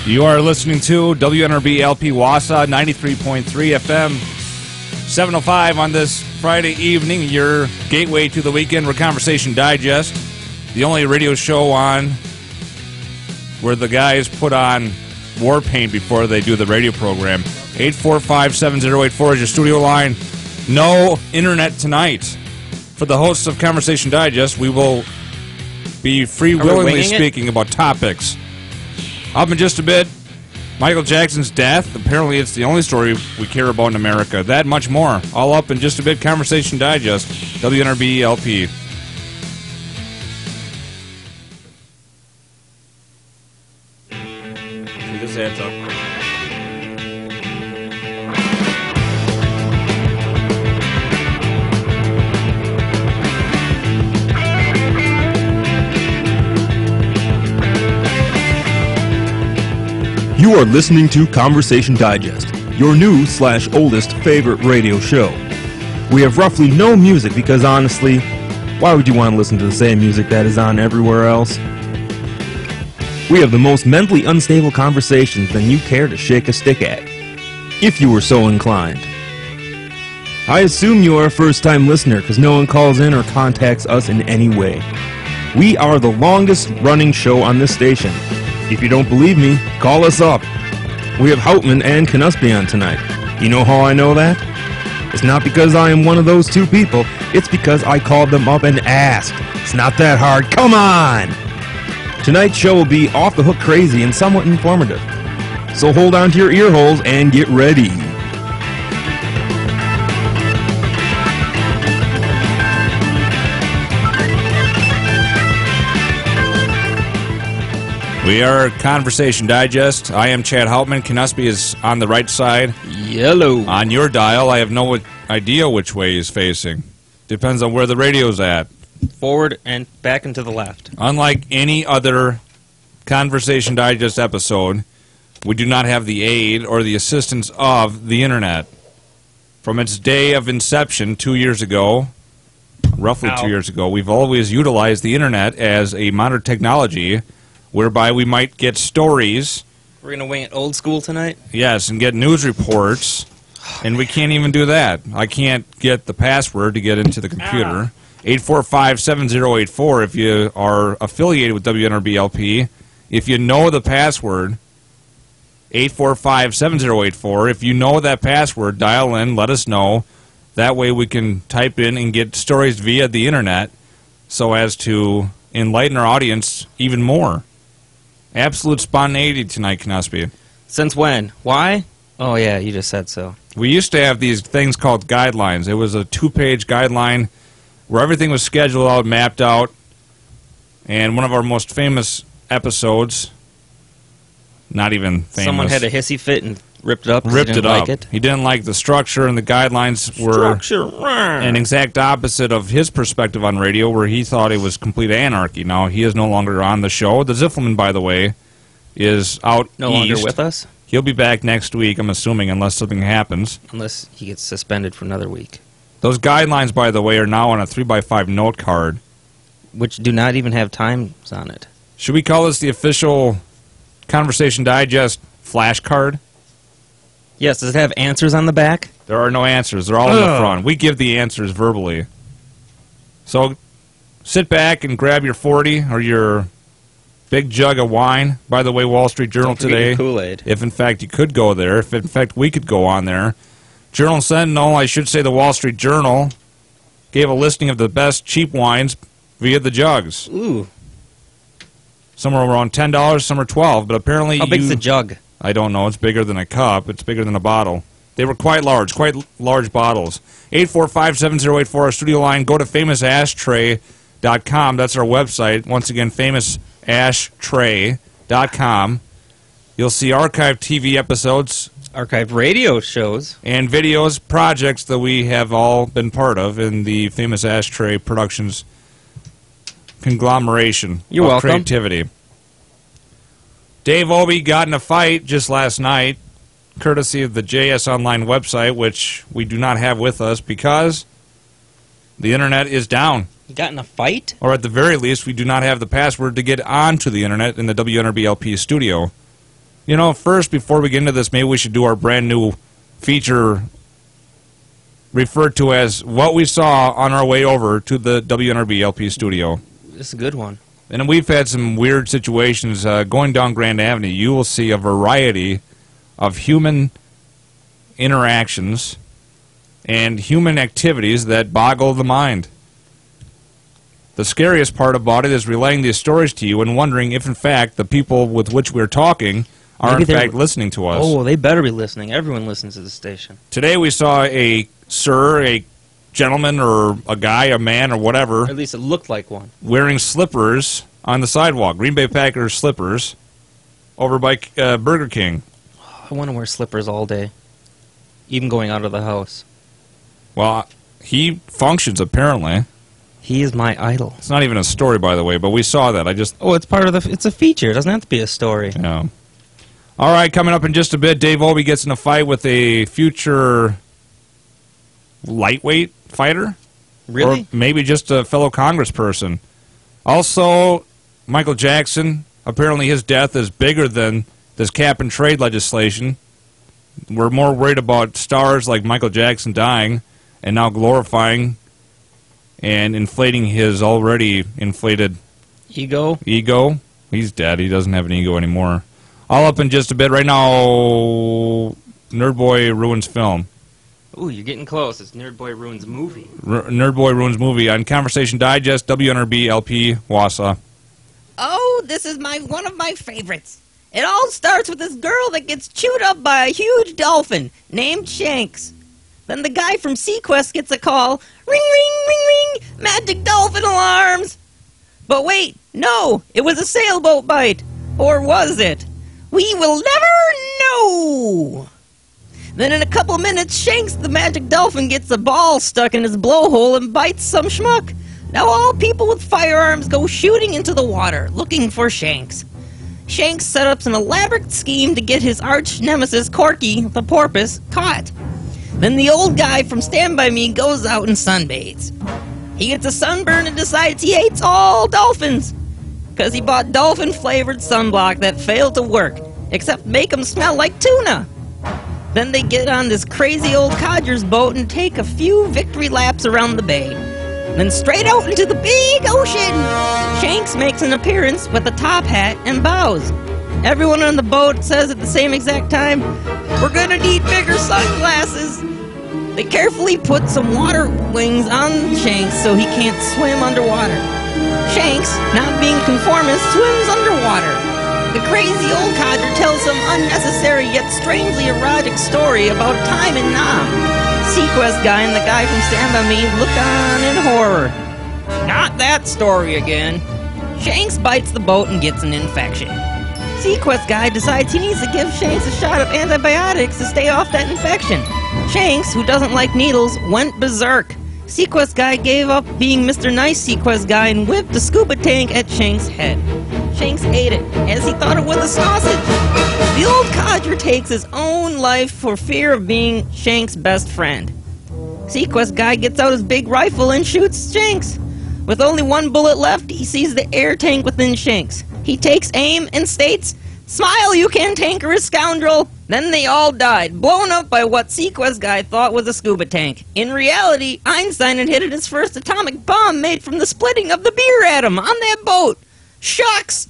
You are listening to WNRB LP Wausau 93.3 FM, 7:05 on this Friday evening, your gateway to the weekend with Conversation Digest, the only radio show on where the guys put on war paint before they do the radio program. 845-7084 is your studio line. No internet tonight. For the hosts of Conversation Digest, we will be willingly speaking about topics. Up in just a bit, Michael Jackson's death. Apparently it's the only story we care about in America. That much more. All up in just a bit. Conversation Digest, WNRB LP. This adds up. You are listening to Conversation Digest, your new/oldest favorite radio show. We have roughly no music because honestly, why would you want to listen to the same music that is on everywhere else? We have the most mentally unstable conversations than you care to shake a stick at, if you were so inclined. I assume you are a first-time listener because no one calls in or contacts us in any way. We are the longest-running show on this station. If you don't believe me, call us up. We have Houtman and Canusby on tonight. You know how I know that? It's not because I am one of those two people. It's because I called them up and asked. It's not that hard. Come on! Tonight's show will be off the hook crazy and somewhat informative. So hold on to your ear holes and get ready. We are Conversation Digest. I am Chad Houtman. Canusby is on the right side. Yellow. On your dial, I have no idea which way he's facing. Depends on where the radio's at. Forward and back and to the left. Unlike any other Conversation Digest episode, we do not have the aid or the assistance of the Internet. From its day of inception 2 years ago, roughly 2 years ago, we've always utilized the Internet as a modern technology whereby we might get stories. We're going to wing it old school tonight? Yes, and get news reports, and we can't even do that. I can't get the password to get into the computer. 845-7084 if you are affiliated with WNRB LP. If you know the password, 845-7084. If you know that password, dial in, let us know. That way we can type in and get stories via the Internet so as to enlighten our audience even more. Absolute spontaneity tonight, Canusby. Since when? Why? Oh, yeah, you just said so. We used to have these things called guidelines. It was a 2-page guideline where everything was scheduled out, mapped out, and one of our most famous episodes, not even famous. Someone had a hissy fit and ripped it up. Ripped it up. Like it. He didn't like the structure, and the guidelines were an exact opposite of his perspective on radio, where he thought it was complete anarchy. Now, he is no longer on the show. The Ziffelman, by the way, is out no longer with us? He'll be back next week, I'm assuming, unless something happens. Unless he gets suspended for another week. Those guidelines, by the way, are now on a 3x5 note card. Which do not even have times on it. Should we call this the official Conversation Digest flash card? Yes, does it have answers on the back? There are no answers. They're all in the front. We give the answers verbally. So sit back and grab your 40 or your big jug of wine. By the way, Wall Street Journal today, Kool-Aid. if in fact you could go there, if in fact we could go on there, Journal Sentinel, I should say the Wall Street Journal, gave a listing of the best cheap wines via the jugs. Ooh. Some are around $10, some are $12, but apparently How big's the jug? I don't know. It's bigger than a cup. It's bigger than a bottle. They were quite large bottles. 845-7084, our studio line. Go to famousashtray.com. That's our website. Once again, famousashtray.com. You'll see archived TV episodes. Archived radio shows. And videos, projects that we have all been part of in the Famous Ashtray Productions conglomeration You're of welcome. Creativity. Dave Obey got in a fight just last night, courtesy of the JS Online website, which we do not have with us because the Internet is down. You got in a fight? Or at the very least, we do not have the password to get onto the Internet in the WNRB LP studio. You know, first, before we get into this, maybe we should do our brand new feature referred to as What We Saw on Our Way Over to the WNRB LP studio. This is a good one. And we've had some weird situations. Going down Grand Avenue, you will see a variety of human interactions and human activities that boggle the mind. The scariest part about it is relaying these stories to you and wondering if, in fact, the people with which we're talking are, Maybe in fact, listening to us. Oh, they better be listening. Everyone listens to the station. Today we saw a gentleman, or a guy, a man, or whatever, At least it looked like one. wearing slippers on the sidewalk. Green Bay Packers slippers over by Burger King. I want to wear slippers all day, even going out of the house. Well, he functions, apparently. He is my idol. It's not even a story, by the way, but we saw that. Oh, it's part of the. It's a feature. It doesn't have to be a story. Yeah. All right, coming up in just a bit, Dave Obey gets in a fight with a future lightweight fighter. Really? Or maybe just a fellow congressperson. Also, Michael Jackson, apparently his death is bigger than this cap and trade legislation. We're more worried about stars like Michael Jackson dying and now glorifying and inflating his already inflated Ego. He's dead. He doesn't have an ego anymore. All up in just a bit. Right now, Nerd Boy ruins film. Ooh, you're getting close. It's Nerd Boy Ruins movie. Nerd Boy ruins movie on Conversation Digest, WNRB LP Wausau. Oh, this is one of my favorites. It all starts with this girl that gets chewed up by a huge dolphin named Shanks. Then the guy from Sequest gets a call. Ring, ring, ring, ring. Magic dolphin alarms. But wait, no, it was a sailboat bite. Or was it? We will never know. Then in a couple minutes, Shanks the magic dolphin gets a ball stuck in his blowhole and bites some schmuck. Now all people with firearms go shooting into the water, looking for Shanks. Shanks set up an elaborate scheme to get his arch nemesis Corky, the porpoise, caught. Then the old guy from Stand By Me goes out and sunbathes. He gets a sunburn and decides he hates all dolphins, because he bought dolphin-flavored sunblock that failed to work, except make them smell like tuna. Then they get on this crazy old codger's boat and take a few victory laps around the bay. Then straight out into the big ocean, Shanks makes an appearance with a top hat and bows. Everyone on the boat says at the same exact time, "We're gonna need bigger sunglasses." They carefully put some water wings on Shanks so he can't swim underwater. Shanks, not being conformist, swims underwater. The crazy old codger tells some unnecessary yet strangely erotic story about a time in Nam. Sequest guy and the guy from Stand By Me look on in horror. Not that story again. Shanks bites the boat and gets an infection. Sequest guy decides he needs to give Shanks a shot of antibiotics to stay off that infection. Shanks, who doesn't like needles, went berserk. Sequest guy gave up being Mr. Nice Sequest guy and whipped a scuba tank at Shanks' head. Shanks ate it, as he thought it was a sausage. The old codger takes his own life for fear of being Shanks' best friend. Sequest guy gets out his big rifle and shoots Shanks. With only one bullet left, he sees the air tank within Shanks. He takes aim and states, "Smile, you cantankerous scoundrel!" Then they all died, blown up by what Sequest guy thought was a scuba tank. In reality, Einstein had hit his first atomic bomb made from the splitting of the beer atom on that boat. Shucks!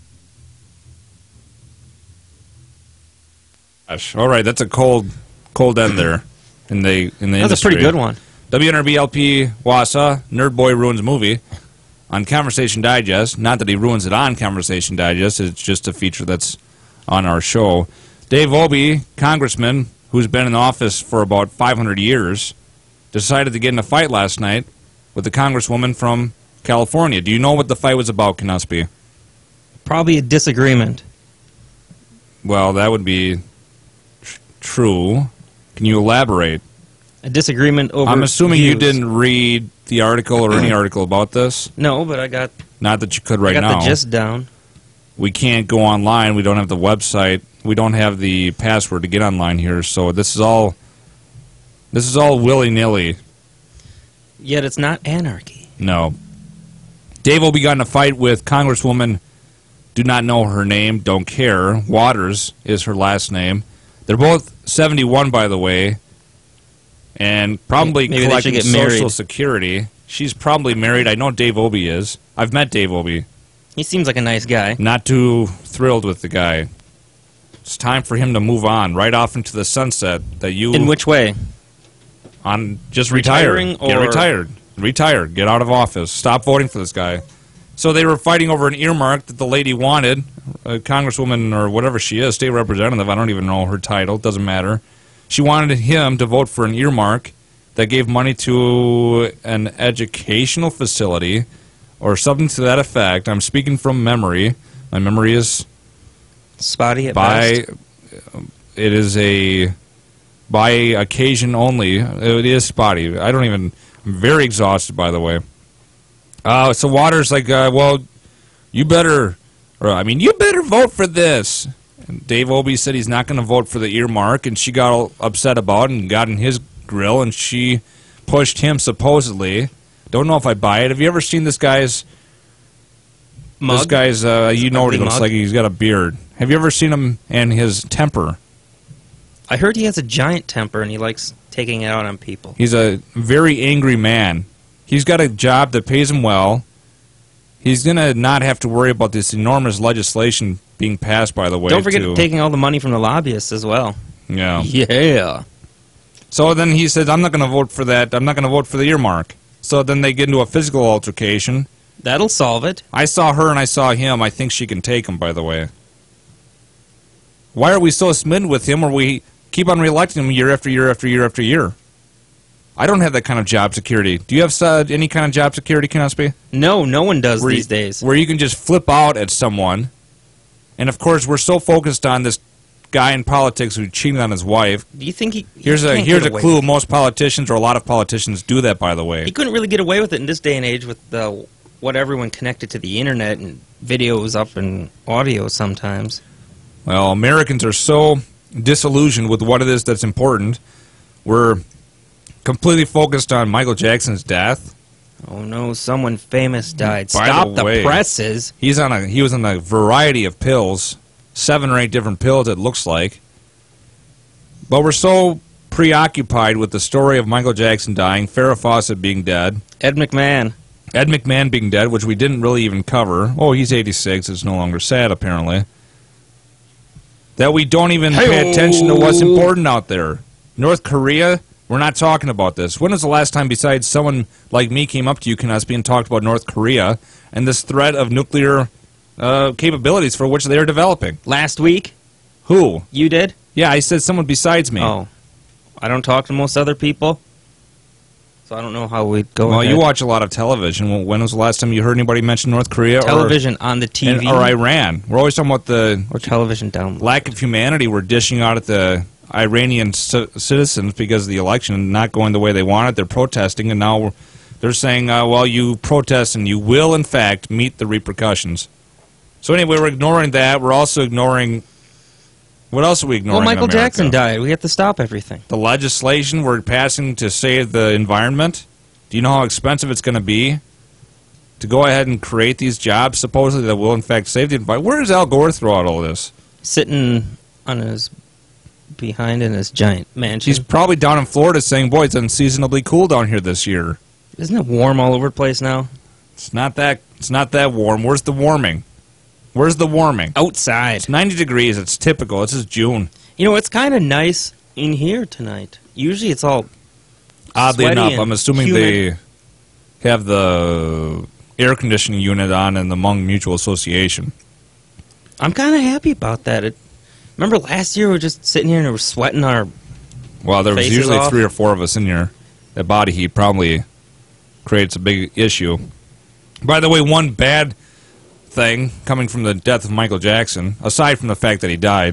Gosh, all right, that's a cold end there in the industry. That's a pretty good one. WNRB LP Wausau, Nerd Boy ruins movie on Conversation Digest. Not that he ruins it on Conversation Digest, it's just a feature that's on our show. Dave Obey, congressman who's been in office for about 500 years, decided to get in a fight last night with the congresswoman from California. Do you know what the fight was about, Knospe? Probably a disagreement. Well, that would be true. Can you elaborate? A disagreement over I'm assuming you views. didn't read the article or any article about this. No, but I got Not that you could right I got now. the gist down. We can't go online. We don't have the website. We don't have the password to get online here. So this is all willy-nilly. Yet it's not anarchy. No. Dave will be in a fight with Congresswoman Do not know her name. Don't care. Waters is her last name. They're both 71, by the way, and probably Maybe collecting they should get Social married. Security. She's probably married. I know Dave Obey is. I've met Dave Obey. He seems like a nice guy. Not too thrilled with the guy. It's time for him to move on, right off into the sunset. That you In which way? on just retire. Retiring Get or- retired. Retire. Get out of office. Stop voting for this guy. So they were fighting over an earmark that the lady wanted, a congresswoman or whatever she is, state representative. I don't even know her title. Doesn't matter. She wanted him to vote for an earmark that gave money to an educational facility or something to that effect. I'm speaking from memory. My memory is Spotty at by best. it is a by occasion only. It is spotty. I'm very exhausted, by the way. So Waters like, well, you better vote for this. And Dave Obey said he's not going to vote for the earmark, and she got all upset about it and got in his grill, and she pushed him supposedly. Don't know if I buy it. Have you ever seen this guy's? Mug? This guy's, you know what he ugly looks mug? like. He's got a beard. Have you ever seen him and his temper? I heard he has a giant temper and he likes taking it out on people. He's a very angry man. He's got a job that pays him well. He's going to not have to worry about this enormous legislation being passed, by the way. Don't forget to- taking all the money from the lobbyists as well. Yeah. Yeah. So then he said, I'm not going to vote for that. I'm not going to vote for the earmark. So then they get into a physical altercation. That'll solve it. I saw her and I saw him. I think she can take him, by the way. Why are we so smitten with him or we keep on reelecting him year after year after year after year? I don't have that kind of job security. Do you have any kind of job security, Knospe? No, no one does Where these you- days. Where you can just flip out at someone. And, of course, we're so focused on this guy in politics who cheated on his wife. Do you think he Here's can't a get away clue. with it? Most politicians, or a lot of politicians, do that, by the way. He couldn't really get away with it in this day and age with what everyone connected to the internet and videos up and audio sometimes. Well, Americans are so disillusioned with what it is that's important. We're completely focused on Michael Jackson's death. Oh no, someone famous died. By Stop the way- the presses. He was on a variety of pills, 7 or 8 different pills it looks like. But we're so preoccupied with the story of Michael Jackson dying, Farrah Fawcett being dead, Ed McMahon. Ed McMahon being dead, which we didn't really even cover. Oh, he's 86. It's no longer sad, apparently. That we don't even pay attention to what's important out there. North Korea, we're not talking about this. When was the last time, besides someone like me came up to you, Knospe, and talked about North Korea and this threat of nuclear capabilities for which they are developing? Last week, Who? you did? Yeah, I said someone besides me. Oh. I don't talk to most other people. So I don't know how we'd go Well, ahead. you watch a lot of television. When was the last time you heard anybody mention North Korea television on the TV or Iran? We're always talking about the or television down. lack of humanity we're dishing out at the Iranian citizens because of the election not going the way they wanted. They're protesting, and now they're saying, well, you protest and you will, in fact, meet the repercussions. So anyway, we're ignoring that. We're also ignoring... What else are we ignoring Well, Michael in America? Jackson died. We have to stop everything. The legislation we're passing to save the environment. Do you know how expensive it's going to be to go ahead and create these jobs, supposedly, that will, in fact, save the environment? Where does Al Gore throw out all this? Sitting on his behind in his giant mansion. He's probably down in Florida saying, boy, it's unseasonably cool down here this year. Isn't it warm all over the place now? It's not that warm. Where's the warming? Where's the warming? Outside. It's 90 degrees. It's typical. This is June. You know, it's kind of nice in here tonight. Usually it's all Oddly sweaty enough, and I'm assuming humid. they have the air conditioning unit on in the Hmong Mutual Association. I'm kind of happy about that. Remember last year we were just sitting here and we were sweating our... Well, there was Faces usually off. 3 or 4 of us in here. That body heat probably creates a big issue. By the way, one bad thing coming from the death of Michael Jackson, aside from the fact that he died,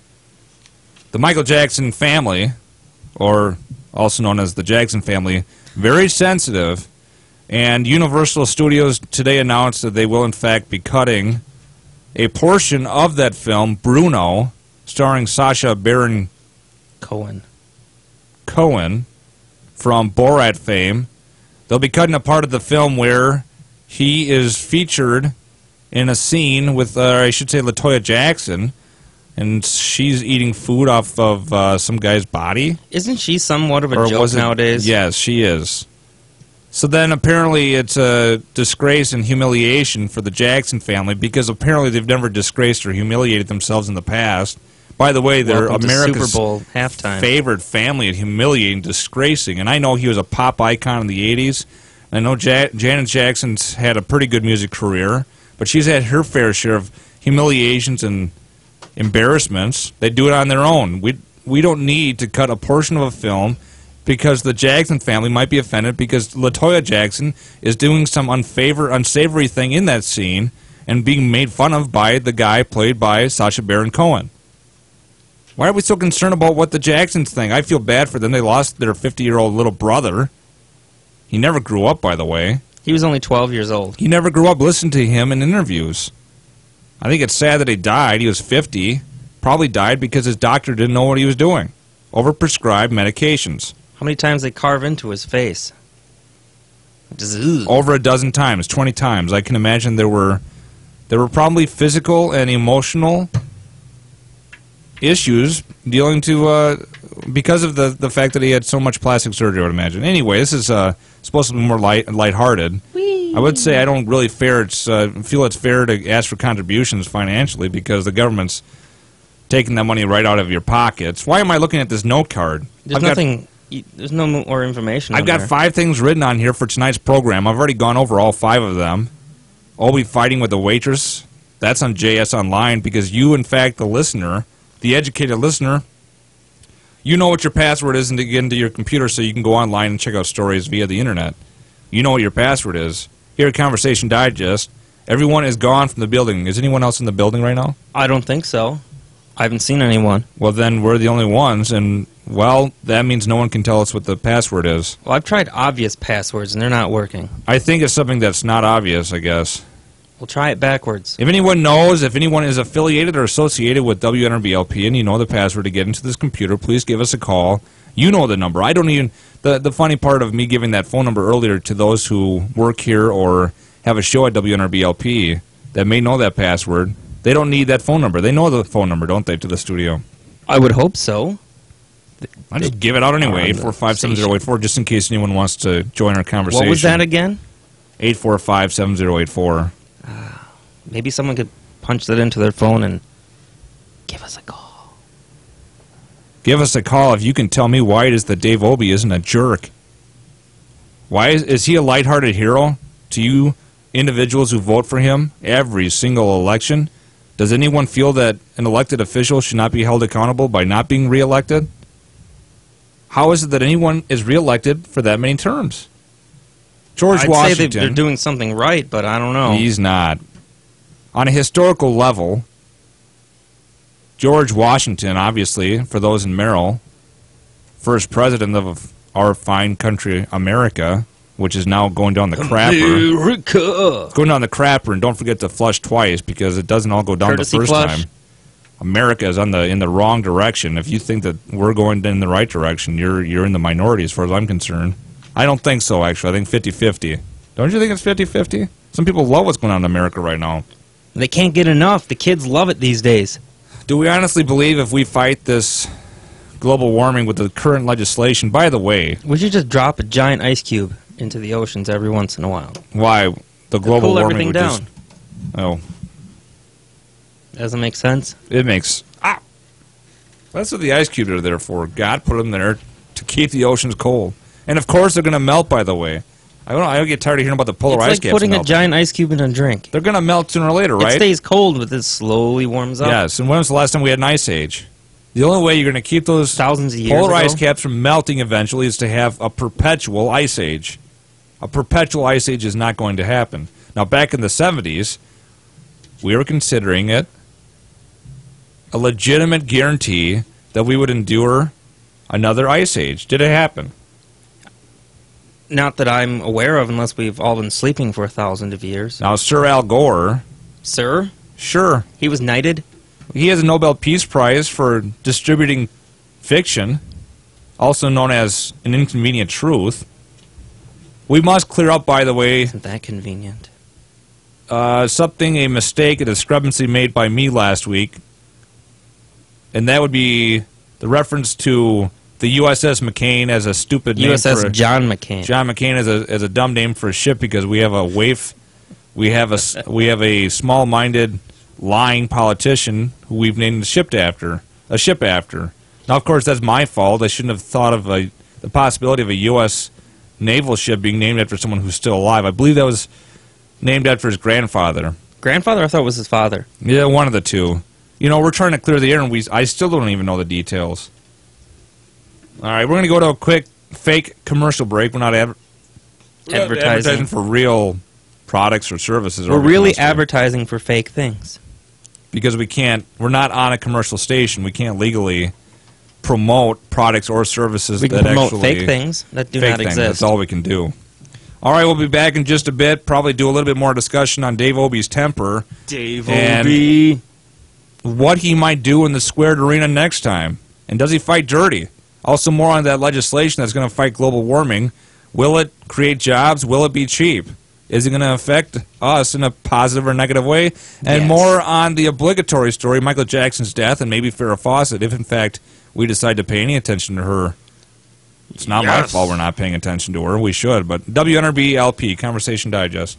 the Michael Jackson family, or also known as the Jackson family, very sensitive, and Universal Studios today announced that they will in fact be cutting a portion of that film, Bruno, starring Sacha Baron Cohen. Cohen from Borat fame. They'll be cutting a part of the film where he is featured in a scene with, I should say, LaToya Jackson, and she's eating food off of some guy's body. Isn't she somewhat of a Or joke was it- nowadays? Yes, she is. So then apparently it's a disgrace and humiliation for the Jackson family because apparently they've never disgraced or humiliated themselves in the past. By the way, they're Welcome to America's Super Bowl halftime. favorite family at humiliating, disgracing. And I know he was a pop icon in the 80s. I know Janet Jackson's had a pretty good music career, but she's had her fair share of humiliations and embarrassments. They do it on their own. We don't need to cut a portion of a film because the Jackson family might be offended because LaToya Jackson is doing some unsavory thing in that scene and being made fun of by the guy played by Sacha Baron Cohen. Why are we so concerned about what the Jacksons think? I feel bad for them. They lost their 50-year-old little brother. He never grew up, by the way. He was only 12 years old. He never grew up. Listen to him in interviews. I think it's sad that he died. He was 50. Probably died because his doctor didn't know what he was doing. Overprescribed medications. How many times they carve into his face? Just, ugh. Over a dozen times, 20 times. I can imagine there were probably physical and emotional issues dealing to because of the fact that he had so much plastic surgery, I would imagine. Anyway, this is supposed to be more lighthearted. I would say I don't really feel it's fair to ask for contributions financially because the government's taking that money right out of your pockets. Why am I looking at this note card? There's no more information. I've on got there. 5 things written on here for tonight's program. I've already gone over all 5 of them. Be fighting with the waitress. That's on JS Online because you, in fact, the listener, the educated listener, you know what your password is to get into your computer so you can go online and check out stories via the internet. You know what your password is. Here at Conversation Digest, everyone is gone from the building. Is anyone else in the building right now? I don't think so. I haven't seen anyone. Well, then we're the only ones, and, well, that means no one can tell us what the password is. Well, I've tried obvious passwords, and they're not working. I think it's something that's not obvious, I guess. We'll try it backwards. If anyone knows, if anyone is affiliated or associated with WNRBLP and you know the password to get into this computer, please give us a call. You know the number. I don't even... The funny part of me giving that phone number earlier to those who work here or have a show at WNRBLP that may know that password, they don't need that phone number. They know the phone number, don't they, to the studio? I would hope so. I just give it out anyway, 845-7084, just in case anyone wants to join our conversation. What was that again? 845-7084. Maybe someone could punch that into their phone and give us a call. Give us a call if you can tell me why it is that Dave Obey isn't a jerk. Why is he a lighthearted hero to you individuals who vote for him every single election? Does anyone feel that an elected official should not be held accountable by not being reelected? How is it that anyone is reelected for that many terms? George I'd Washington. say they're doing something right, but I don't know. He's not. On a historical level, George Washington, obviously, for those in Merrill, first president of our fine country, America, which is now going down the crapper. America. Going down the crapper, and don't forget to flush twice because it doesn't all go down Courtesy the first flush. time. America is in the wrong direction. If you think that we're going in the right direction, you're in the minority as far as I'm concerned. I don't think so, actually. I think 50-50. Don't you think it's 50-50? Some people love what's going on in America right now. They can't get enough. The kids love it these days. Do we honestly believe if we fight this global warming with the current legislation? By the way, We should just drop a giant ice cube into the oceans every once in a while. why the global Cool warming everything would down. just Doesn't make sense. it makes that's what the ice cubes are there for. God put them there to keep the oceans cold, and of course they're going to melt. By the way, I don't get tired of hearing about the polar It's ice like caps putting a melting. giant ice cube in a drink. They're going to melt sooner or later, It right? stays cold, but it slowly warms up. Yes. And when was the last time we had an ice age? The only way you're going to keep those Thousands of years polar ice ago. caps from melting eventually is to have a perpetual ice age. A perpetual ice age is not going to happen. Now, back in the 70s, we were considering it a legitimate guarantee that we would endure another ice age. Did it happen? Not that I'm aware of, unless we've all been sleeping for 1,000 of years. Now, Sir Al Gore, Sir? sure, He was knighted? he has a Nobel Peace Prize for distributing fiction, also known as An Inconvenient Truth. We must clear up, by the way, Isn't that convenient? a mistake, a discrepancy made by me last week. And that would be the reference to the USS McCain as a stupid name. USS John McCain. John McCain as a dumb name for a ship because we have a waif. We have a small-minded, lying politician who we've named a ship after. Now, of course, that's my fault. I shouldn't have thought of the possibility of a U.S. naval ship being named after someone who's still alive. I believe that was named after his grandfather. Grandfather? I thought it was his father. Yeah, one of the two. You know, we're trying to clear the air, and I still don't even know the details. All right, we're going to go to a quick fake commercial break. We're not advertising for real products or services. We're really advertising for fake things. Because we're not on a commercial station. We can't legally promote products or services we that can promote actually... fake things that do not exist. That's all we can do. All right, we'll be back in just a bit. Probably do a little bit more discussion on Dave Obie's temper. Dave Obie. What he might do in the squared arena next time. And does he fight dirty? Also more on that legislation that's going to fight global warming. Will it create jobs? Will it be cheap? Is it going to affect us in a positive or negative way? And yes. More on the obligatory story, Michael Jackson's death, and maybe Farrah Fawcett, if in fact we decide to pay any attention to her. It's not my fault we're not paying attention to her. We should. But WNRB LP, Conversation Digest.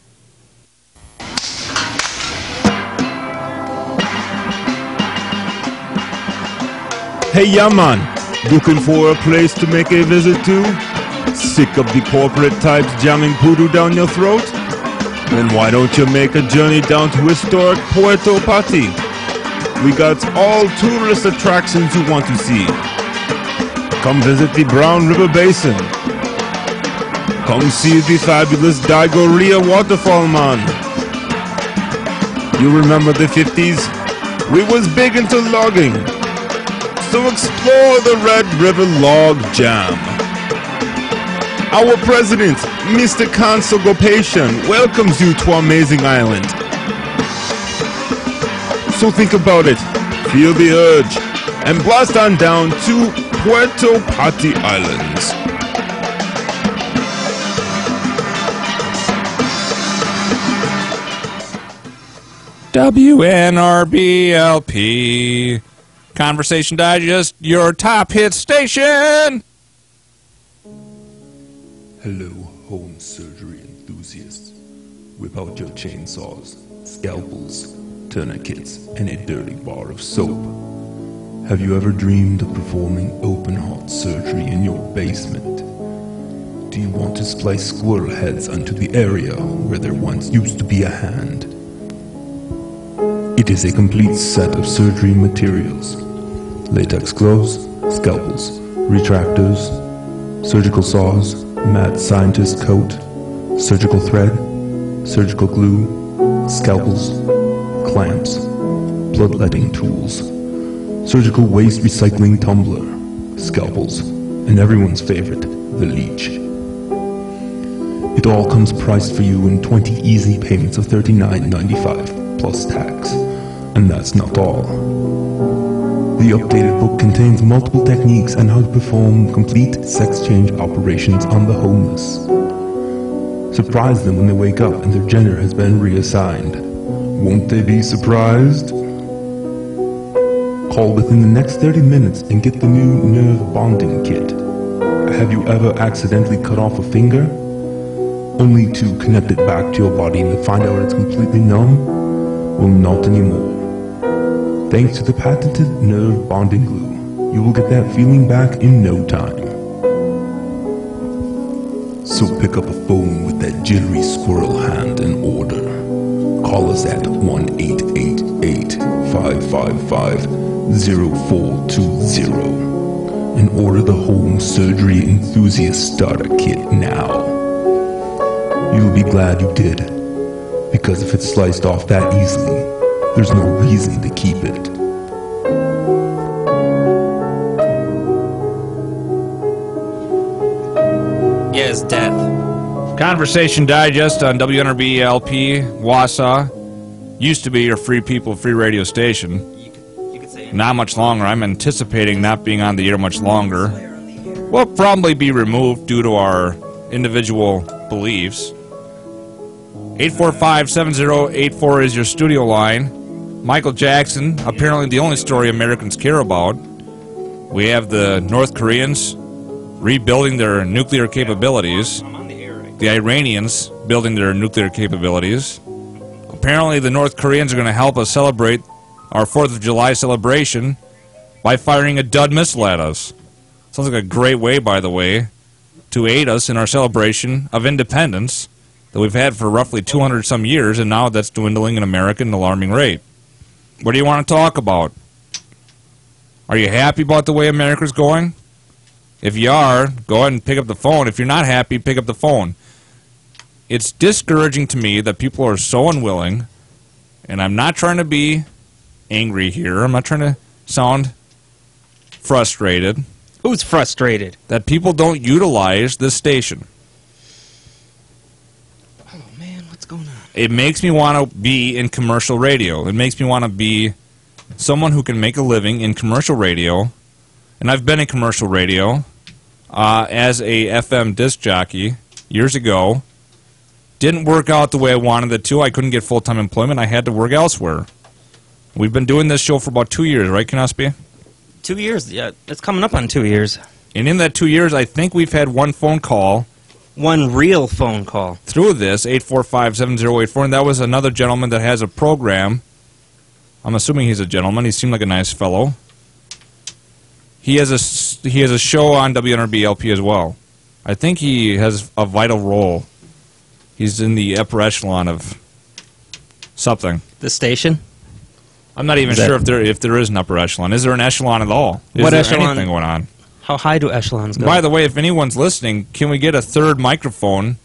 Hey, yeah, man. Looking for a place to make a visit to? Sick of the corporate types jamming voodoo down your throat? Then why don't you make a journey down to historic Puerto Pati? We got all tourist attractions you want to see. Come visit the Brown River Basin. Come see the fabulous Digoria waterfall, man. You remember the 50s? We was big into logging. So explore the Red River Log Jam. Our president, Mr. Kansel Gopatian, welcomes you to Amazing Island. So think about it, feel the urge, and blast on down to Puerto Pati Islands. WNRB LP. Conversation Digest, your top hit station. Hello, home surgery enthusiasts. Whip out your chainsaws, scalpels, tourniquets, and a dirty bar of soap. Have you ever dreamed of performing open-heart surgery in your basement? Do you want to splice squirrel heads onto the area where there once used to be a hand? It is a complete set of surgery materials. Latex gloves, scalpels, retractors, surgical saws, mad scientist coat, surgical thread, surgical glue, scalpels, clamps, bloodletting tools, surgical waste recycling tumbler, scalpels, and everyone's favorite, the leech. It all comes priced for you in 20 easy payments of $39.95 plus tax. And that's not all. The updated book contains multiple techniques on how to perform complete sex change operations on the homeless. Surprise them when they wake up and their gender has been reassigned. Won't they be surprised? Call within the next 30 minutes and get the new nerve bonding kit. Have you ever accidentally cut off a finger? Only to connect it back to your body and to find out it's completely numb? Well, not anymore. Thanks to the patented nerve bonding glue, you will get that feeling back in no time. So pick up a phone with that jittery squirrel hand and order. Call us at 1-888-555-0420 and order the Home Surgery Enthusiast Starter Kit now. You'll be glad you did, because if it's sliced off that easily, there's no reason to keep it. Yes, death. Conversation Digest on WNRB LP, Wausau. Used to be your free people, free radio station. You could say Not much longer. I'm anticipating not being on the air much longer. We'll probably be removed due to our individual beliefs. 845-7084 is your studio line. Michael Jackson, apparently the only story Americans care about. We have the North Koreans rebuilding their nuclear capabilities. The Iranians building their nuclear capabilities. Apparently the North Koreans are going to help us celebrate our 4th of July celebration by firing a dud missile at us. Sounds like a great way, by the way, to aid us in our celebration of independence that we've had for roughly 200-some years, and now that's dwindling in America at an alarming rate. What do you want to talk about? Are you happy about the way America's going? If you are, go ahead and pick up the phone. If you're not happy, pick up the phone. It's discouraging to me that people are so unwilling, and I'm not trying to be angry here. I'm not trying to sound frustrated. Who's frustrated? That people don't utilize this station. Oh, man, what's going on? It makes me want to be in commercial radio. It makes me want to be someone who can make a living in commercial radio. And I've been in commercial radio as a FM disc jockey years ago. Didn't work out the way I wanted it to. I couldn't get full-time employment. I had to work elsewhere. We've been doing this show for about 2 years, right, Knospi? 2 years? Yeah, it's coming up on 2 years. And in that 2 years, I think we've had one phone call. One real phone call. Through this, 845-7084, and that was another gentleman that has a program. I'm assuming he's a gentleman. He seemed like a nice fellow. He has a show on WNRB LP as well. I think he has a vital role. He's in the upper echelon of something. The station? I'm not even sure if there is an upper echelon. Is there an echelon at all? Is there anything going on? How high do echelons go? By the way, if anyone's listening, can we get a third microphone?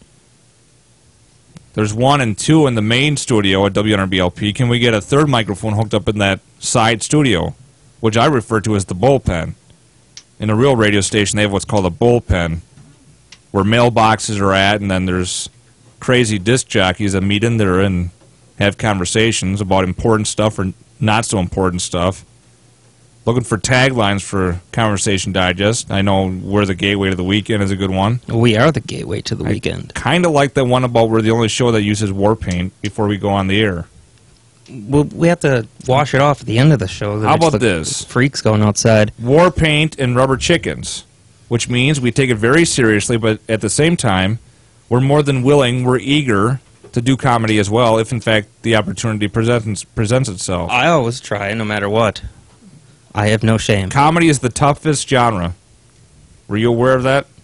There's 1 and 2 in the main studio at WNRB LP. Can we get a third microphone hooked up in that side studio, which I refer to as the bullpen? In a real radio station, they have what's called a bullpen, where mailboxes are at, and then there's crazy disc jockeys that meet in there and have conversations about important stuff or not so important stuff. Looking for taglines for Conversation Digest. I know we're the gateway to the weekend is a good one. We are the gateway to the weekend. Kind of like the one about we're the only show that uses war paint before we go on the air. Well, we have to wash it off at the end of the show. How about this? Freaks going outside. War paint and rubber chickens, which means we take it very seriously, but at the same time, we're more than willing, we're eager to do comedy as well, if in fact the opportunity presents itself. I always try, no matter what. I have no shame. Comedy is the toughest genre. Were you aware of that?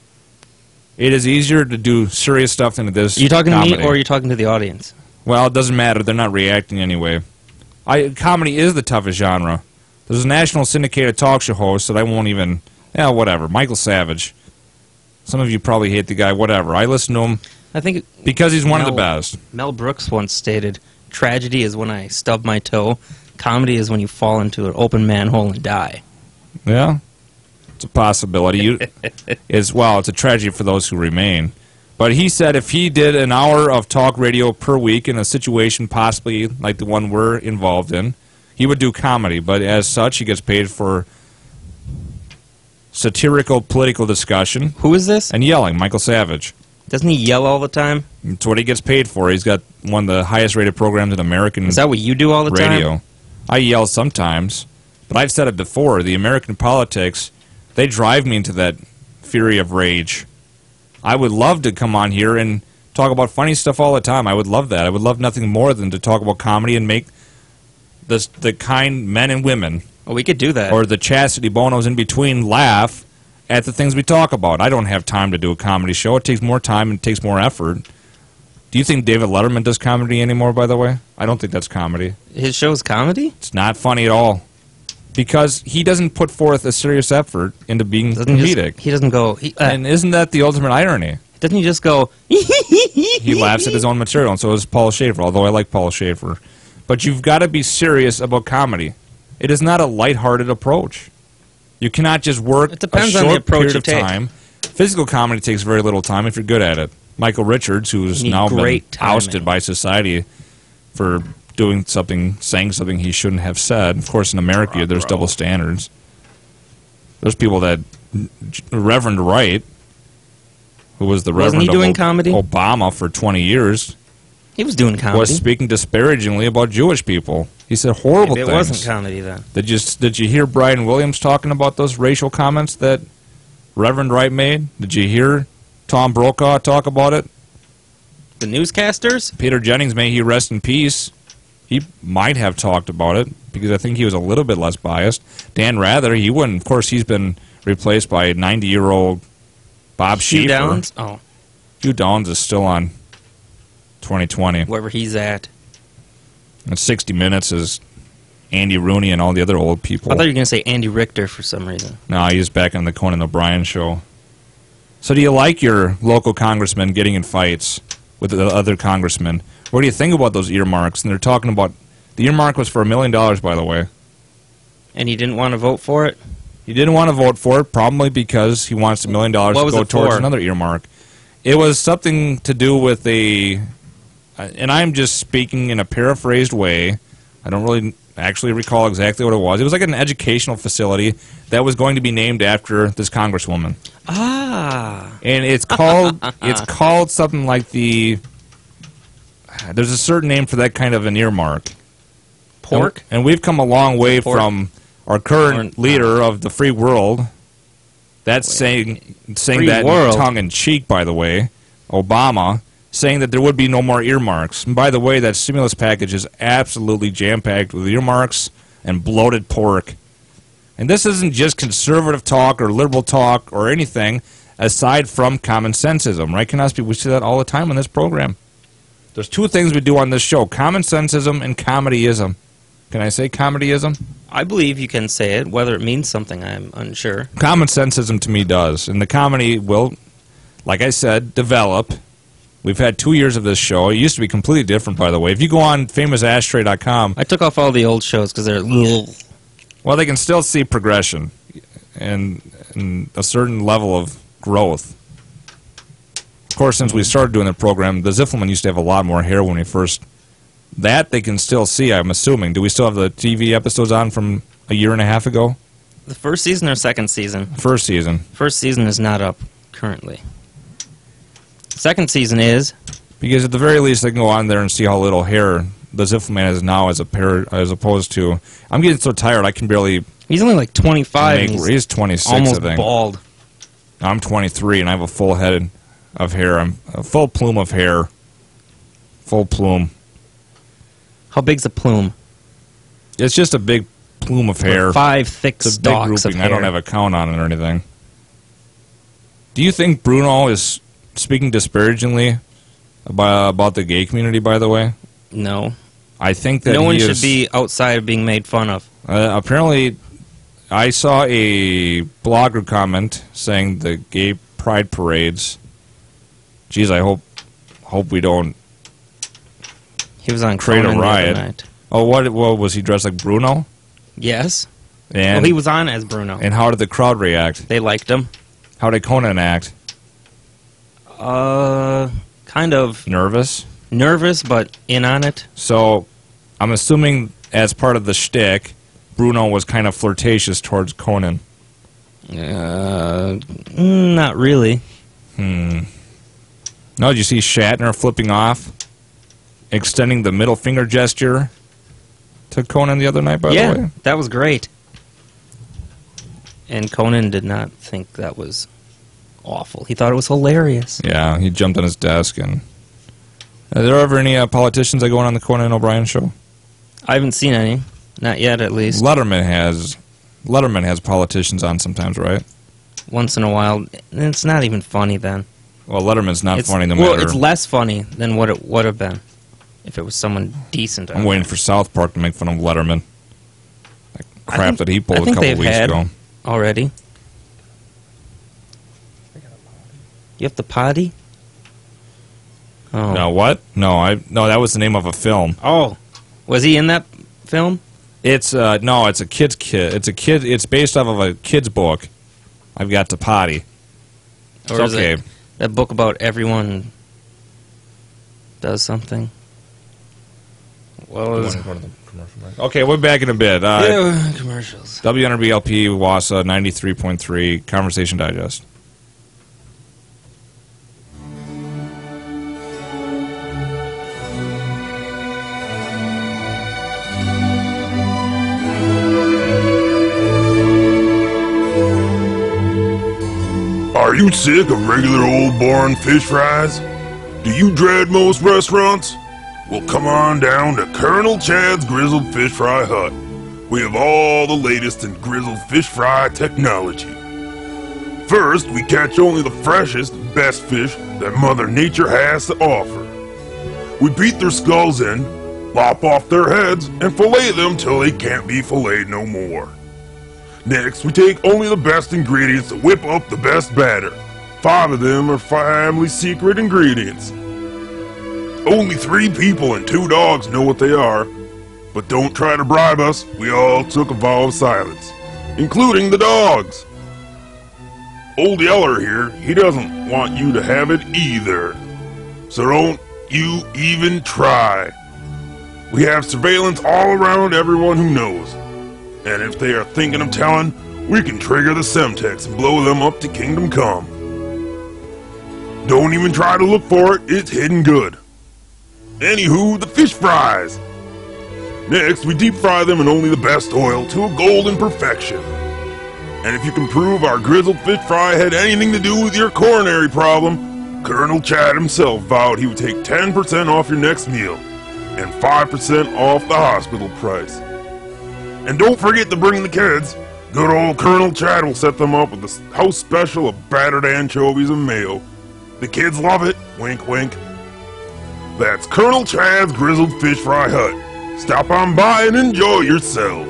It is easier to do serious stuff than it is You talking comedy. to me, or are you talking to the audience? Well, it doesn't matter. They're not reacting anyway. Comedy is the toughest genre. There's a national syndicated talk show host that I won't even... Yeah, whatever. Michael Savage. Some of you probably hate the guy. Whatever. I listen to him I think because he's one of the best. Mel Brooks once stated, "Tragedy is when I stub my toe. Comedy is when you fall into an open manhole and die." Yeah, it's a possibility. It's a tragedy for those who remain. But he said if he did an hour of talk radio per week in a situation possibly like the one we're involved in, he would do comedy. But as such, he gets paid for satirical political discussion. Who is this? And yelling, Michael Savage. Doesn't he yell all the time? That's what he gets paid for. He's got one of the highest rated programs in American Is that what you do all the radio. time? I yell sometimes, but I've said it before. The American politics, they drive me into that fury of rage. I would love to come on here and talk about funny stuff all the time. I would love that. I would love nothing more than to talk about comedy and make the kind men and women, Well, we could do that. or the chastity bonos in between, laugh at the things we talk about. I don't have time to do a comedy show. It takes more time and it takes more effort. Do you think David Letterman does comedy anymore, by the way? I don't think that's comedy. His show's comedy? It's not funny at all. Because he doesn't put forth a serious effort into being comedic. He doesn't go... And isn't that the ultimate irony? Doesn't he just go... He laughs at his own material, and so does Paul Schaefer, although I like Paul Schaefer. But you've got to be serious about comedy. It is not a lighthearted approach. You cannot just work It depends a on the short approach period you of take. time. Physical comedy takes very little time if you're good at it. Michael Richards, who's You need now been great timing. ousted by society for saying something he shouldn't have said. Of course, in America, there's double standards. There's people that... Reverend Wright, who was the Wasn't Reverend he doing of comedy? Obama for 20 years, He was doing comedy. was speaking disparagingly about Jewish people. He said horrible Maybe things. it wasn't comedy then. Did you hear Brian Williams talking about those racial comments that Reverend Wright made? Did you hear Tom Brokaw talk about it? The newscasters? Peter Jennings, may he rest in peace. He might have talked about it because I think he was a little bit less biased. Dan Rather, he wouldn't. Of course, he's been replaced by 90-year-old Bob Hugh Schieffer. Downs? Oh, Hugh Downs is still on 2020. wherever he's at. And 60 Minutes is Andy Rooney and all the other old people. I thought you were going to say Andy Richter for some reason. No, he's back on the Conan O'Brien show. So do you like your local congressman getting in fights with the other congressmen? What do you think about those earmarks? And they're talking about... The earmark was for $1 million, by the way. And he didn't want to vote for it? He didn't want to vote for it, probably because he wants $1 million to was go it towards for? another earmark. It was something to do with a... And I'm just speaking in a paraphrased way. I don't really actually recall exactly what it was. It was like an educational facility that was going to be named after this congresswoman. Ah. And it's called something like the... There's a certain name for that kind of an earmark. Pork? And we've come a long way Pork? from our current leader of the free world. That's saying Free that world? tongue-in-cheek, by the way. Obama, saying that there would be no more earmarks. And by the way, that stimulus package is absolutely jam-packed with earmarks and bloated pork. And this isn't just conservative talk or liberal talk or anything aside from common sensism, right, Knospi? We see that all the time on this program. There's two things we do on this show, common sensism and comedyism. Can I say comedyism? I believe you can say it. Whether it means something, I'm unsure. Common sensism to me does. And the comedy will, like I said, develop. We've had 2 years of this show. It used to be completely different, by the way. If you go on famousashtray.com, I took off all the old shows because they're little. well, they can still see progression and a certain level of growth. Of course, since we started doing the program, the Ziffelman used to have a lot more hair when we first... That they can still see, I'm assuming. Do we still have the TV episodes on from a year and a half ago? The first season or second season? First season. First season is not up currently. Second season is. Because at the very least, they can go on there and see how little hair the Ziffelman has now as opposed to... I'm getting so tired, I can barely... He's only like 25. and He's 26, almost I think. bald. I'm 23, and I have a full head of hair. I'm a full plume of hair. Full plume. How big's a plume? It's just a big plume of hair. 5 thick It's a big stalks of grouping. hair. I don't have a count on it or anything. Do you think Bruno is speaking disparagingly about the gay community, by the way? No. I think that No one he should is, be outside of being made fun of. apparently, I saw a blogger comment saying the gay pride parades. Geez, I hope we don't He was on create a Conan the other riot. night. Oh, what was he dressed like Bruno? Yes. And Well, he was on as Bruno. and how did the crowd react? They liked him. How did Conan act? Kind of Nervous? nervous, but in on it. So, I'm assuming as part of the shtick, Bruno was kind of flirtatious towards Conan. Not really. No, did you see Shatner flipping off, extending the middle finger gesture to Conan the other night, by the way? Yeah, that was great. And Conan did not think that was awful. He thought it was hilarious. Yeah, he jumped on his desk. And are there ever any politicians that go on the Conan O'Brien show? I haven't seen any. Not yet, at least. Letterman has politicians on sometimes, right? Once in a while. And it's not even funny then. Well, Letterman's not It's, funny no well, matter. it's less funny than what it would have been if it was someone decent. I'm waiting for South Park to make fun of Letterman. That crap that he pulled a think couple they've weeks had ago. already. You have the potty? Oh. No, what? No, that was the name of a film. Oh. Was he in that film? It's it's a kid's kid. It's based off of a kid's book. I've got to potty. Or It's is okay. it that book about everyone does something? Well, Okay, we're back in a bit. yeah, commercials. WNRBLP Wausau 93.3 Conversation Digest. Are you sick of regular old boring fish fries? Do you dread most restaurants? Well, come on down to Colonel Chad's Grizzled Fish Fry Hut. We have all the latest in grizzled fish fry technology. First, we catch only the freshest, best fish that Mother Nature has to offer. We beat their skulls in, lop off their heads, and fillet them till they can't be filleted no more. Next, we take only the best ingredients to whip up the best batter. 5 of them are family secret ingredients. Only 3 people and 2 dogs know what they are. But don't try to bribe us, we all took a vow of silence, including the dogs. Old Yeller here, he doesn't want you to have it either. So don't you even try. We have surveillance all around everyone who knows. And if they are thinking of telling, we can trigger the Semtex and blow them up to Kingdom Come. Don't even try to look for it, it's hidden good. Anywho, the fish fries. Next, we deep fry them in only the best oil to a golden perfection. And if you can prove our grizzled fish fry had anything to do with your coronary problem, Colonel Chad himself vowed he would take 10% off your next meal and 5% off the hospital price. And don't forget to bring the kids. Good old Colonel Chad will set them up with the house special of battered anchovies and mayo. The kids love it. Wink, wink. That's Colonel Chad's Grizzled Fish Fry Hut. Stop on by and enjoy yourself.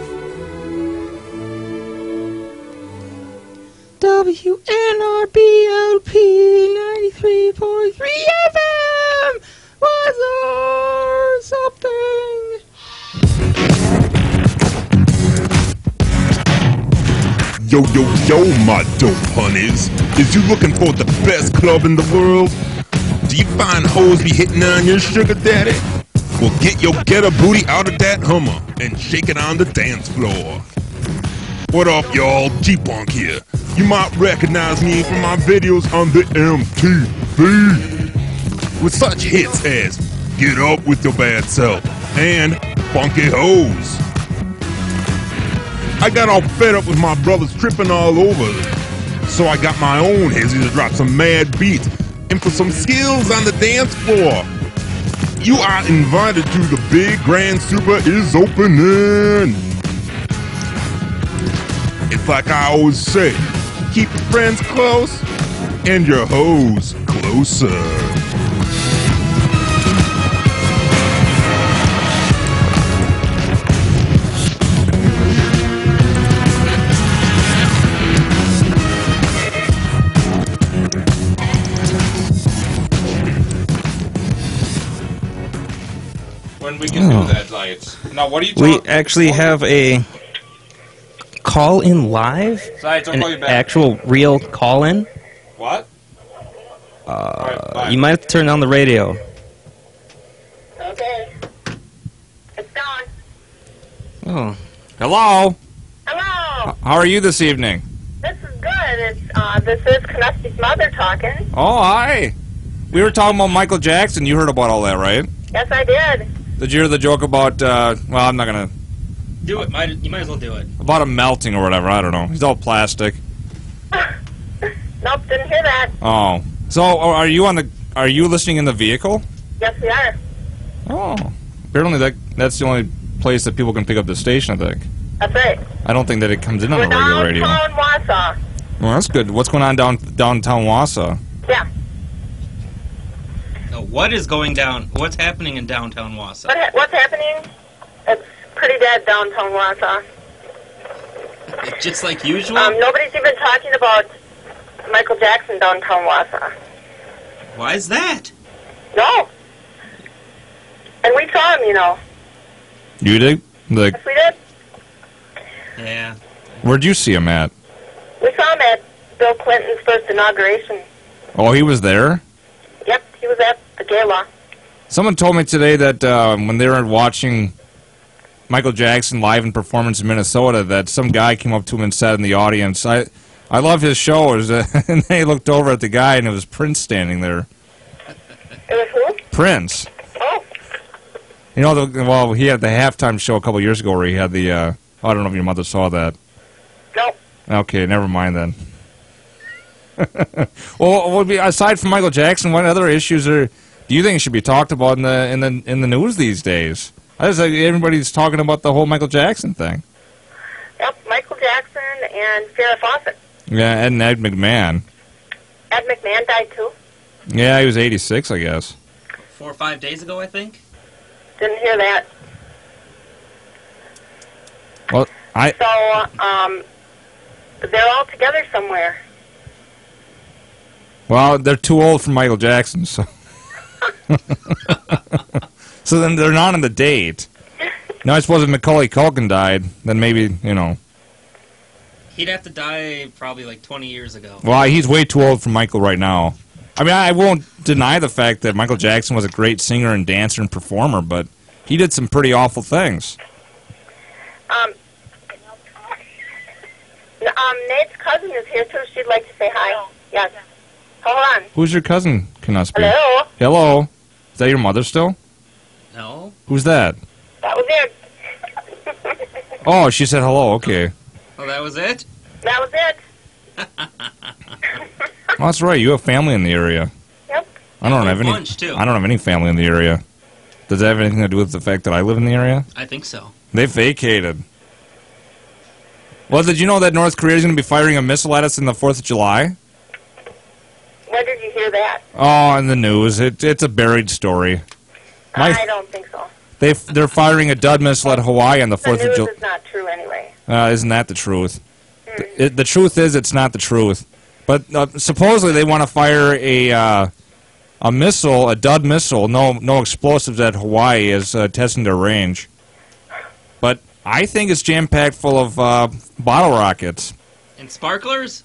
WNRBLP 93.3 FM was or something. Yo, yo, yo, my dope honeys. Is you looking for the best club in the world? Do you find hoes be hitting on your sugar daddy? Well, get your getter booty out of that Hummer and shake it on the dance floor. What up, y'all? G-Punk here. You might recognize me from my videos on the MTV. With such hits as Get Up With Your Bad Self and Funky Hoes. I got all fed up with my brothers tripping all over. So I got my own hizzy to drop some mad beats and for some skills on the dance floor. You are invited to the Big Grand Super is opening. It's like I always say, keep your friends close and your hoes closer. When we can do that, Lights. Now, what are you talking We actually have a call-in live? Lights, I'll An call you back. actual, real call-in? What? Alright, bye. You might have to turn on the radio. Okay. It's Dawn. Oh. Hello? Hello. How are you this evening? This is good. This is Konesti's mother talking. Oh, hi. We were talking about Michael Jackson. You heard about all that, right? Yes, I did. Did you hear the joke about, well, I'm not going to... Do it. You might as well do it. About him melting or whatever. I don't know. He's all plastic. Nope, didn't hear that. Oh. So, are you listening in the vehicle? Yes, we are. Oh. Apparently that's the only place that people can pick up the station, I think. That's right. I don't think that it comes in on We're the regular radio. downtown Wausau. Well, that's good. What's going on downtown Wausau? Yeah. No, what is going down? What's happening in downtown Wausau? What's happening? It's pretty dead downtown Wausau. Just like usual? Nobody's even talking about Michael Jackson downtown Wausau. Why is that? No. And we saw him, you know. You did? Like, Yes, we did. Yeah. where'd you see him at? We saw him at Bill Clinton's first inauguration. Oh, he was there? Yep, he was at the gala. Someone told me today that when they were watching Michael Jackson live in performance in Minnesota, that some guy came up to him and said in the audience, I love his show. And they looked over at the guy, and it was Prince standing there. It was who? Prince. Oh, You know, well, he had the halftime show a couple years ago where he had the, I don't know if your mother saw that. no. Okay, never mind then. Well, what would be, aside from Michael Jackson, what other issues do you think should be talked about in the news these days? I just like everybody's talking about the whole Michael Jackson thing. Yep, Michael Jackson and Farrah Fawcett. Yeah, and Ed McMahon. Ed McMahon died too. Yeah, he was 86, I guess. 4 or 5 days ago, I think. Didn't hear that. Well, So, they're all together somewhere. Well, they're too old for Michael Jackson, so. So then they're not on the date. Now, I suppose if Macaulay Culkin died, then maybe, you know. He'd have to die probably like 20 years ago. Well, he's way too old for Michael right now. I mean, I won't deny the fact that Michael Jackson was a great singer and dancer and performer, but he did some pretty awful things. Nate's cousin is here too. She'd like to say hi. Yes. Hold on. Who's your cousin, Knospe? Hello. Hello. Is that your mother still? No. Who's that? That was it. Oh, she said hello. Okay. Oh, that was it? That was it. Well, that's right. You have family in the area. Yep. I don't have any. Bunch, too. I don't have any family in the area. Does that have anything to do with the fact that I live in the area? I think so. They vacated. Well, did you know that North Korea is going to be firing a missile at us in the 4th of July? When did you hear that? Oh, in the news. It's a buried story. I don't think so. They're firing a Dud missile at Hawaii on the 4th The of news July. is not true anyway. Isn't that the truth? The truth is, it's not the truth. But supposedly they want to fire a missile, a Dud missile, no explosives at Hawaii as testing their range. But I think it's jam-packed full of bottle rockets. And sparklers?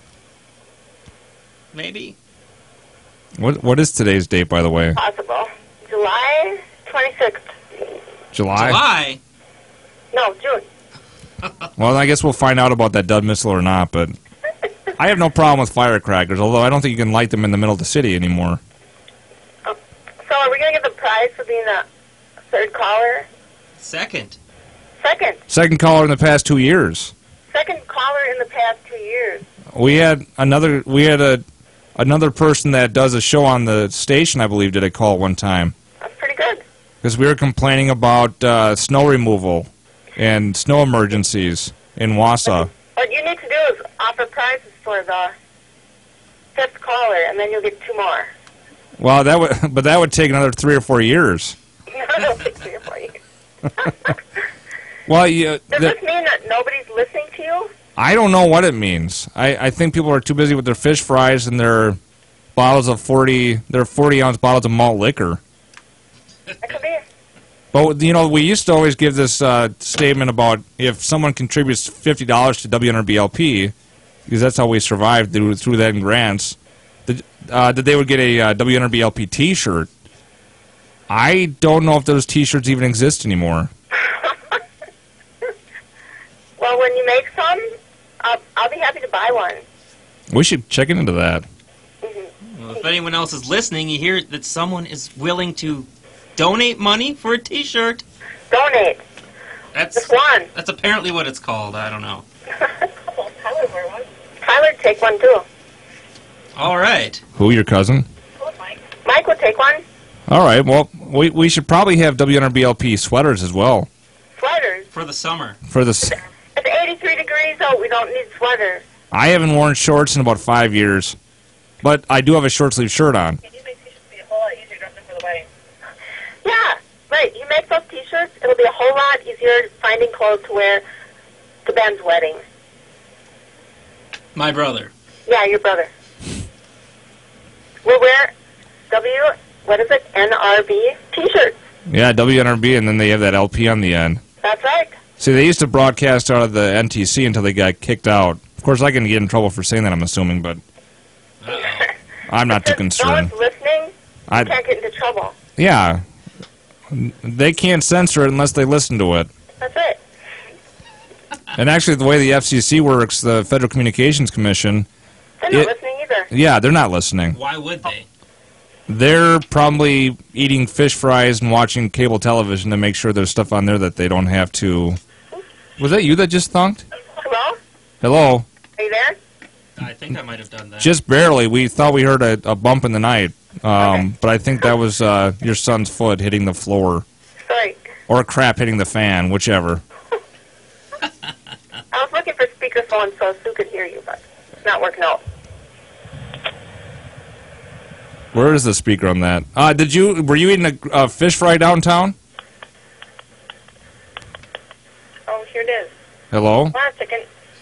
Maybe. What is today's date, by the way? Possible. July 26th. July? July? No, June. Well, I guess we'll find out about that Dud missile or not, but I have no problem with firecrackers, although I don't think you can light them in the middle of the city anymore. So are we going to get the prize for being the third caller? Second. Second. Second caller in the past 2 years. Second caller in the past 2 years. We had another person that does a show on the station, I believe, did a call one time. That's pretty good. Because we were complaining about snow removal and snow emergencies in Wausau. What you need to do is offer prizes for the fifth caller, and then you'll get 2 more. Well, that would take another 3 or 4 years. No, it'll take 3 or 4 years. Well, yeah, Does this mean that nobody's listening to you? I don't know what it means. I think people are too busy with their fish fries and their bottles of 40-ounce bottles of malt liquor. That could be. But, you know, we used to always give this statement about if someone contributes $50 to WNRBLP, because that's how we survived through that in grants, that they would get a WNRBLP T-shirt. I don't know if those T-shirts even exist anymore. Well, when you make some, I'll be happy to buy one. We should check into that. Well, if anyone else is listening, you hear that someone is willing to donate money for a T-shirt. Donate. That's Just one. That's apparently what it's called. I don't know. Tyler wear one. Tyler take one too. All right. Who, your cousin? Mike will take one. All right, well, we should probably have WNRBLP sweaters as well. Sweaters. For the summer. For the. It's 83 degrees out. We don't need sweaters. I haven't worn shorts in about 5 years, but I do have a short-sleeve shirt on. Can you make t-shirts be a whole lot easier dressing for the wedding? Yeah, right. You make those t-shirts, it'll be a whole lot easier finding clothes to wear to Ben's wedding. My brother. Yeah, your brother. We'll wear NRB t-shirts. Yeah, WNRB, and then they have that LP on the end. That's right. See, they used to broadcast out of the NTC until they got kicked out. Of course, I can get in trouble for saying that, I'm assuming, but I'm not too Since concerned. no one's listening, I- you can't get into trouble. Yeah. They can't censor it unless they listen to it. That's it. And actually, the way the FCC works, the Federal Communications Commission, They're not It- listening either. yeah, they're not listening. Why would they? They're probably eating fish fries and watching cable television to make sure there's stuff on there that they don't have to... Was that you that just thunked? Hello? Hello? Are you there? I think I might have done that. Just barely. We thought we heard a bump in the night, but I think that was your son's foot hitting the floor. Sorry. Or crap hitting the fan, whichever. I was looking for speakerphone so Sue could hear you, but it's not working out. Where is the speaker on that? Were you eating a fish fry downtown? Oh, here it is. Hello? Hold on a second.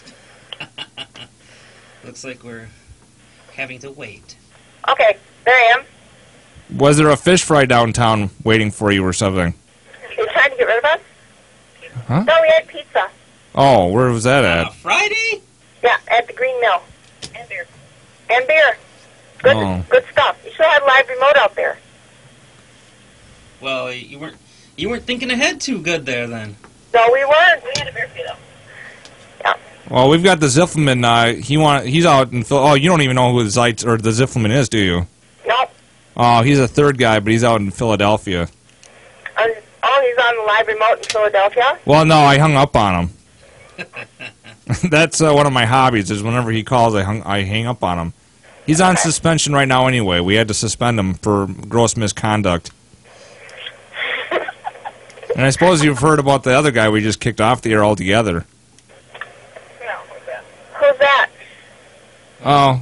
Looks like we're having to wait. Okay, there I am. Was there a fish fry downtown waiting for you or something? You trying to get rid of us? Huh? No, we had pizza. Oh, where was that at? Friday? Yeah, at the Green Mill. And beer. And beer. Good, Oh. good stuff. You should have live remote out there. Well, you weren't thinking ahead too good there then. No, we weren't. We had a beer fee though. Yeah. Well, we've got the Ziffelman. He's out in Phil. Oh, you don't even know who the Zeitz or the Ziffelman is, do you? Nope. Oh, he's a third guy, but he's out in Philadelphia. He's on the live remote in Philadelphia? Well, no, I hung up on him. That's one of my hobbies. Is whenever he calls, I hang up on him. He's on suspension right now anyway. We had to suspend him for gross misconduct. And I suppose you've heard about the other guy we just kicked off the air altogether. No. Who's that? Oh.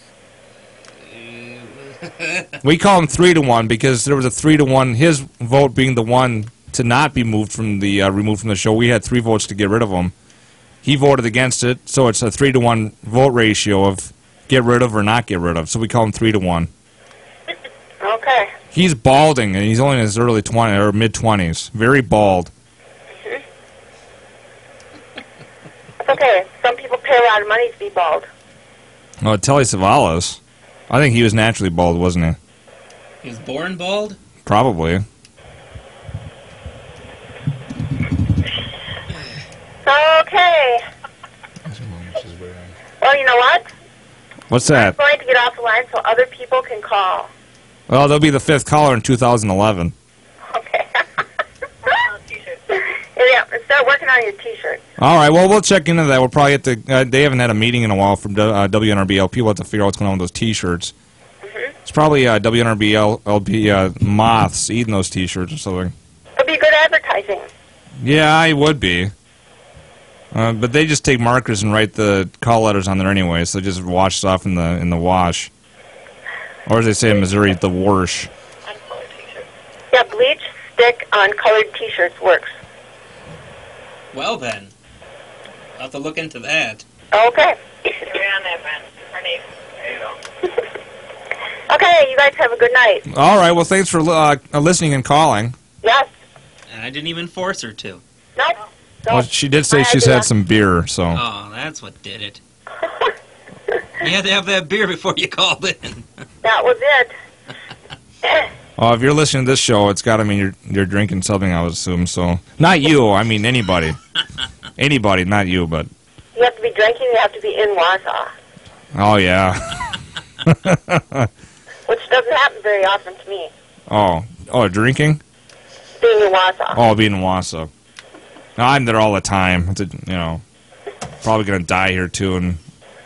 We call him 3-1 because there was a 3-1. His vote being the one to not be moved from the removed from the show. We had 3 votes to get rid of him. He voted against it, so it's a 3-1 vote ratio of get rid of or not get rid of. So we call him 3-1. Okay. He's balding, and he's only in his early 20s or mid 20s. Very bald. It's okay. Some people pay a lot of money to be bald. Oh, Telly Savalas. I think he was naturally bald, wasn't he? He was born bald? Probably. Okay. Well, you know what? What's I'm that? going to get off the line so other people can call. Well, they'll be the 5th caller in 2011. Okay. Yeah, and start working on your T-shirt. All right, well, we'll check into that. We'll probably have to... they haven't had a meeting in a while from WNRBLP. We'll have to figure out what's going on with those T-shirts. It's probably WNRBLP moths eating those T-shirts or something. It'll be good advertising. Yeah, I would be. But they just take markers and write the call letters on there anyway, so they just wash it off in the wash. Or as they say in Missouri, the wash. Yeah, bleach stick on colored T-shirts works. Well then, I'll have to look into that. Okay. You're on that, man. There you go. Okay, you guys have a good night. All right, well, thanks for listening and calling. Yes. And I didn't even force her to. Nope. Well, she did say she's had some beer, so... Oh, that's what did it. You had to have that beer before you called in. That was it. Oh, if you're listening to this show, it's got to mean you're drinking something, I would assume. So, not you. I mean anybody. Anybody, not you, but. You have to be drinking. You have to be in Wausau, Oh yeah. which doesn't happen very often to me. Oh, drinking. Being in Wausau. Oh, being in Wausau. No, I'm there all the time. It's probably gonna die here too. And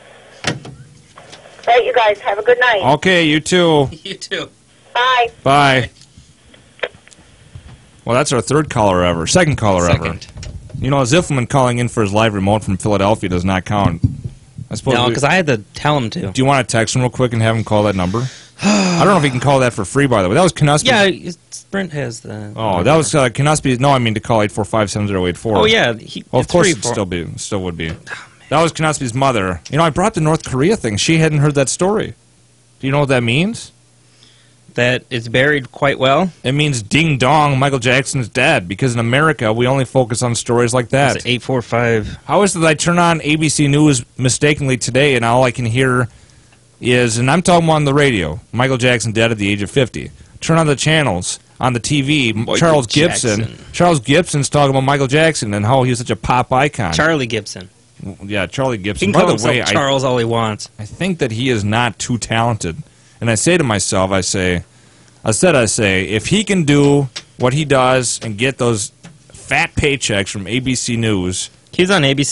Right, you guys have a good night. okay, you too. You too. Bye. Bye. Well, that's our 3rd caller ever. 2nd caller ever. You know, Ziffelman calling in for his live remote from Philadelphia does not count. I suppose. No, because I had to tell him to. Do you want to text him real quick and have him call that number? I don't know if he can call that for free, by the way. That was Knuspy. Yeah, Sprint has the... Oh, that was Knuspy. No, I mean to call 845-7084. Oh, yeah. Well, of course it still would be. That was Knuspy's mother. You know, I brought the North Korea thing. She hadn't heard that story. Do you know what that means? That it's buried quite well? It means ding dong, Michael Jackson's dead. Because in America, we only focus on stories like that. It's 845. How is it that I turn on ABC News mistakenly today and all I can hear is, and I'm talking on the radio, Michael Jackson dead at the age of 50. Turn on the channels, on the TV, Charles Gibson. Charles Gibson's talking about Michael Jackson and how he was such a pop icon. Charlie Gibson. Yeah, Charlie He Gibson. can call himself Charles all he wants. I think that he is not too talented. And I say to myself, I say, if he can do what he does and get those fat paychecks from ABC News... He's on ABC.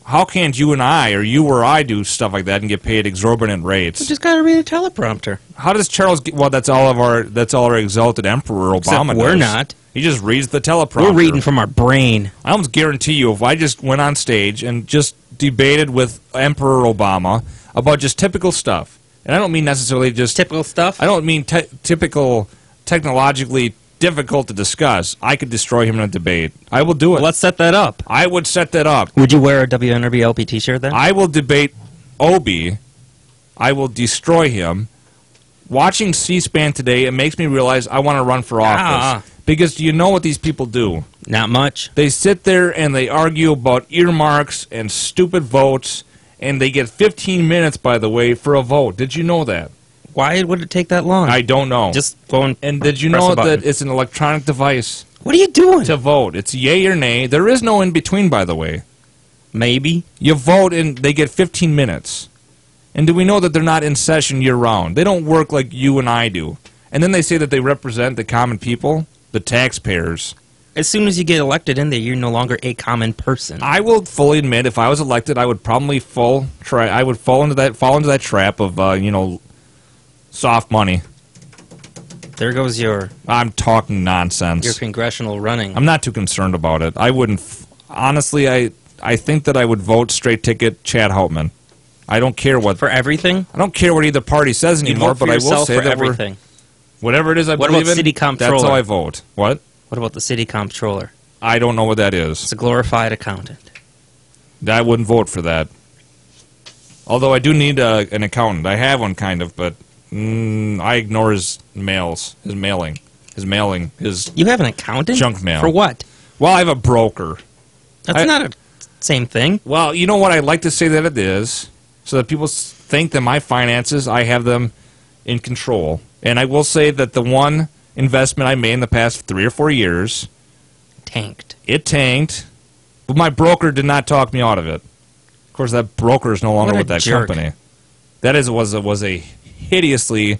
how can't you and I, or you or I, do stuff like that and get paid exorbitant rates? You just got to read a teleprompter. How does Charles get... Well, that's all our exalted Emperor Obama Except we're does. not. He just reads the teleprompter. We're reading from our brain. I almost guarantee you, if I just went on stage and just debated with Emperor Obama about just typical stuff, and I don't mean necessarily just... Typical stuff? I don't mean typical, technologically difficult to discuss. I could destroy him in a debate. I will do it. Well, let's set that up. I would set that up. Would you wear a WNRB LP t-shirt then? I will debate Obi. I will destroy him. Watching C-SPAN today, it makes me realize I want to run for office. Because do you know what these people do? Not much. They sit there and they argue about earmarks and stupid votes, and they get 15 minutes, by the way, for a vote. Did you know that? Why would it take that long? I don't know. Just go and did you press know a button. that it's an electronic device? What are you doing? To vote. It's yay or nay. There is no in-between, by the way. Maybe. You vote and they get 15 minutes. And do we know that they're not in session year-round? They don't work like you and I do. And then they say that they represent the common people, the taxpayers. As soon as you get elected in there, you're no longer a common person. I will fully admit, if I was elected, I would probably fall into that trap of soft money. There goes your... I'm talking nonsense. Your congressional running. I'm not too concerned about it. I wouldn't... Honestly, I think that I would vote straight ticket Chad Houtman. I don't care what... For everything? I don't care what either party says anymore, but I will say that everything. Whatever it is I what believe about in, city comptroller? that's how I vote. What? What about the city comptroller? I don't know what that is. It's a glorified accountant. I wouldn't vote for that. Although I do need an accountant. I have one, kind of, but I ignore his mails, his mailing. You have an accountant? Junk mail. For what? Well, I have a broker. That's not a same thing. Well, you know what? I'd like to say that it is, so that people think that my finances, I have them in control. And I will say that the one investment I made in the past 3 or 4 years... Tanked. It tanked, but my broker did not talk me out of it. Of course, that broker is no longer with that jerk. company. That was a hideously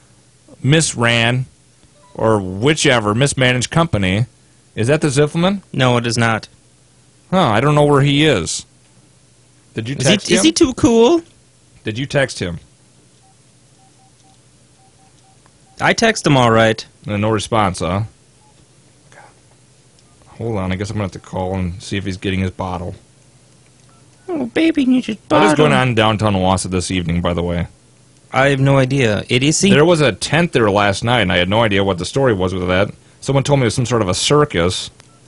misran, or whichever, mismanaged company. Is that the Ziffelman? No, it is not. Huh, I don't know where he is. Did you text him? Is he too cool? Did you text him? I text him all right. No response, huh? Hold on, I guess I'm going to have to call and see if he's getting his bottle. Oh, baby, needs his bottle. What is going on in downtown Wausau this evening, by the way? I have no idea. Idiocy? There was a tent there last night, and I had no idea what the story was with that. Someone told me it was some sort of a circus.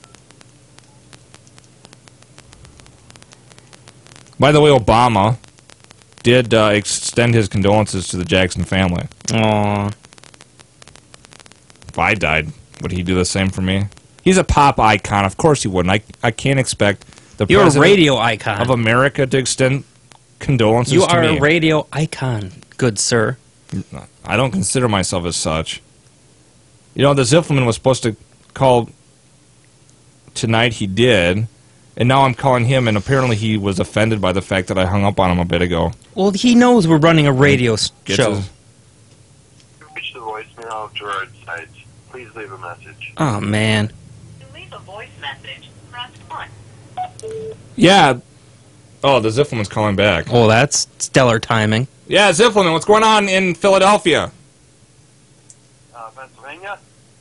By the way, Obama did extend his condolences to the Jackson family. Aww. If I died, would he do the same for me? He's a pop icon. Of course he wouldn't. I can't expect the You're a president radio icon of America to extend condolences to me. You are a radio icon, good sir. I don't consider myself as such. You know, the Ziffelman was supposed to call tonight. He did. And now I'm calling him, and apparently he was offended by the fact that I hung up on him a bit ago. Well, he knows we're running a radio show. Reach the voicemail of Gerard Sides. Please leave a message. Oh, man. To leave a voice message, press 1. Yeah. Oh, the Ziffelman's calling back. Oh, that's stellar timing. Yeah, Ziffelman, what's going on in Philadelphia? Pennsylvania?